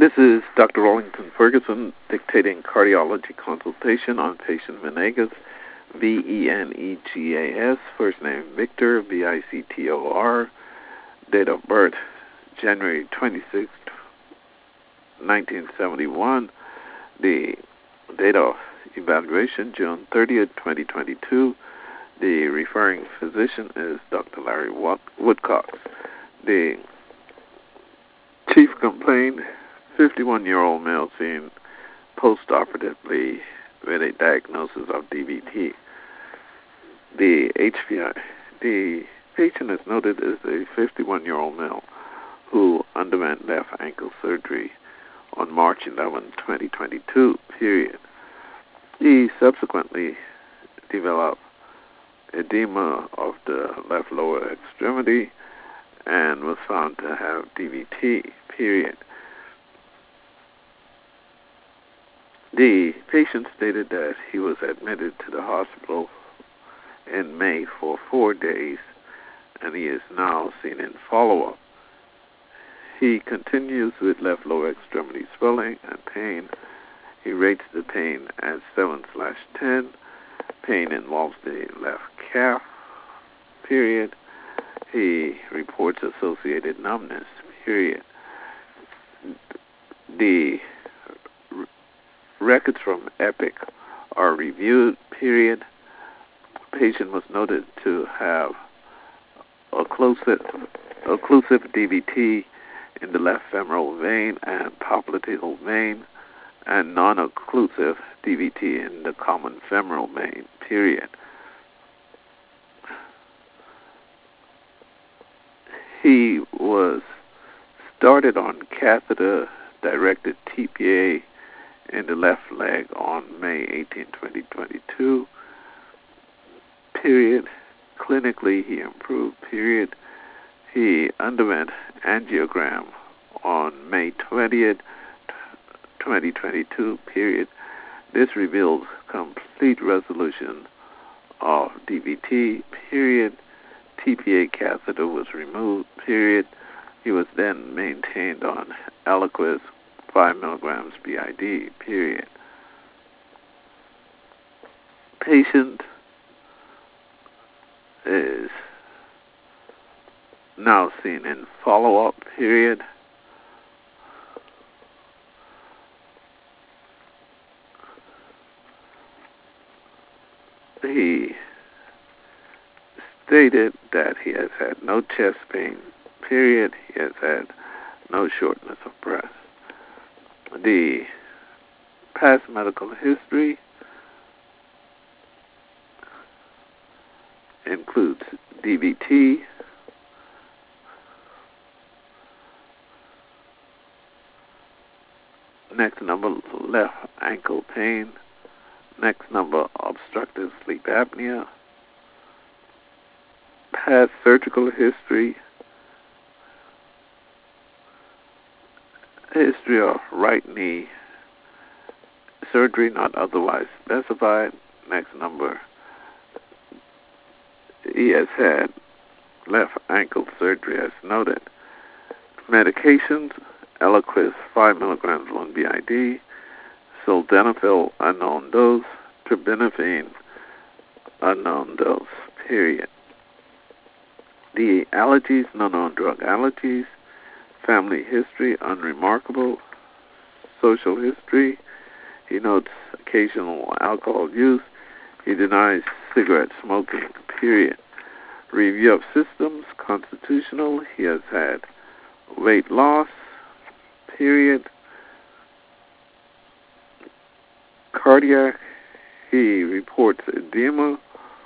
This is Dr. Rollington Ferguson dictating cardiology consultation on patient Venegas, Venegas, first name Victor, Victor, date of birth January 26, 1971, the date of evaluation June 30th, 2022. The referring physician is Dr. Larry Woodcock. The chief complaint, 51-year-old male seen post-operatively with a diagnosis of DVT. The HPI. The patient is noted as a 51-year-old male who underwent left ankle surgery on March 11, 2022, period. He subsequently developed edema of the left lower extremity and was found to have DVT, period. The patient stated that he was admitted to the hospital in May for 4 days, and he is now seen in follow-up. He continues with left lower extremity swelling and pain. He rates the pain as 7/10. Pain involves the left calf, period. He reports associated numbness, period. The records from EPIC are reviewed, period. Patient was noted to have occlusive DVT in the left femoral vein and popliteal vein, and non-occlusive DVT in the common femoral vein, period. He was started on catheter-directed TPA in the left leg on May 18, 2022, period. Clinically, he improved, period. He underwent angiogram on May 20th, 2022, period. This reveals complete resolution of DVT, period. TPA catheter was removed, period. He was then maintained on Eliquis 5 milligrams BID, period. Patient is now seen in follow-up, period. He stated that he has had no chest pain, period. He has had no shortness of breath. The past medical history includes DVT, next number left ankle pain, next number obstructive sleep apnea, past surgical history, history of right knee surgery not otherwise specified, next number. He has had left ankle surgery as noted. Medications, Eliquis 5 milligrams 1 BID, sildenafil unknown dose, terbinafine unknown dose, period. The allergies, no known drug allergies, family history, unremarkable, social history. He notes occasional alcohol use. He denies cigarette smoking, period. Review of systems, constitutional. He has had weight loss, period. Cardiac, he reports edema.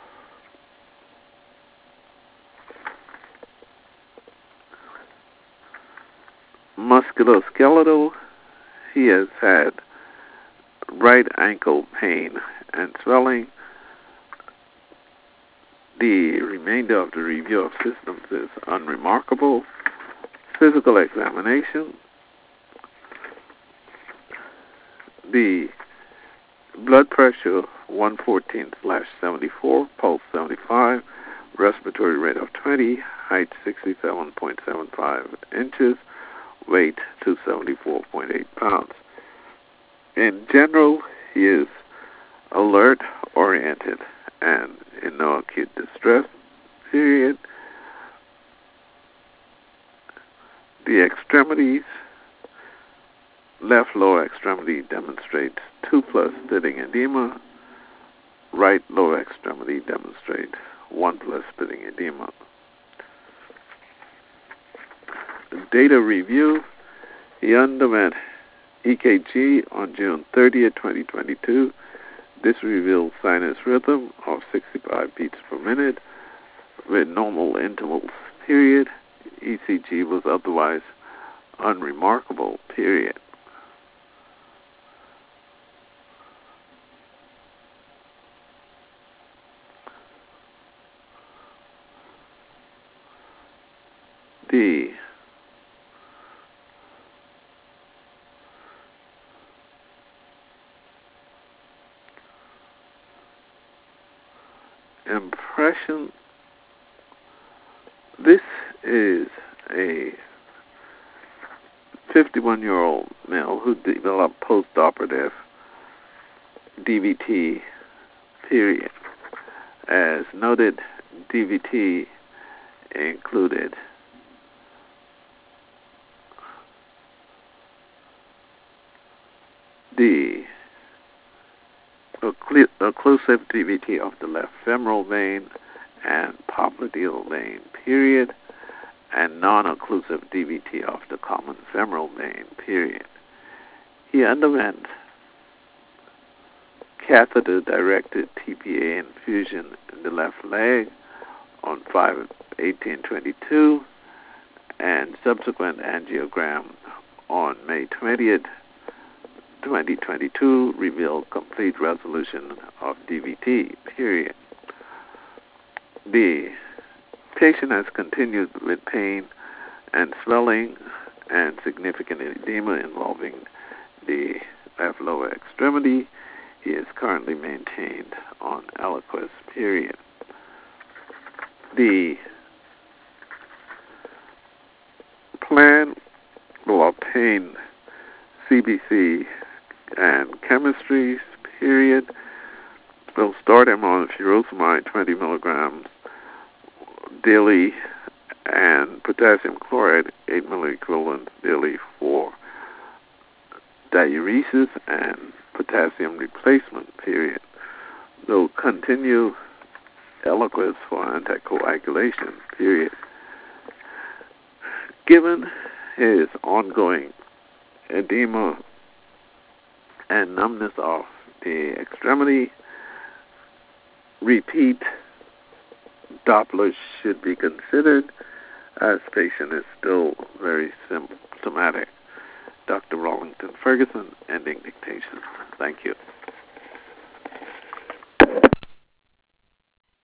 Musculoskeletal, he has had right ankle pain and swelling. The remainder of the review of systems is unremarkable. Physical examination. The blood pressure 114/74, pulse 75, respiratory rate of 20, height 67.75 inches, weight 274.8 pounds. In general, he is alert, oriented, and in no acute distress, period. The extremities, left lower extremity demonstrates 2+ splitting edema. Right lower extremity demonstrates 1+ splitting edema. The data review, he underwent EKG on June 30th, 2022. This revealed sinus rhythm of 65 beats per minute with normal intervals, period. ECG was otherwise unremarkable, period. The impression, this is a 51-year-old male who developed postoperative DVT, period. As noted, DVT included the occlusive DVT of the left femoral vein and popliteal vein, period, and non-occlusive DVT of the common femoral vein, period. He underwent catheter-directed TPA infusion in the left leg on 5/18/22 and subsequent angiogram on May 20th, 2022 revealed complete resolution of DVT, period. The patient has continued with pain and swelling and significant edema involving the left lower extremity. He is currently maintained on Eliquis, period. The plan will obtain CBC and chemistries, period. We'll start him on furosemide 20 milligrams daily and potassium chloride 8 milliequivalents daily for diuresis and potassium replacement, period. They'll continue Eliquis for anticoagulation, period. Given his ongoing edema and numbness of the extremity, repeat Doppler should be considered as patient is still very symptomatic. Dr. Rawlington Ferguson, ending dictation. Thank you.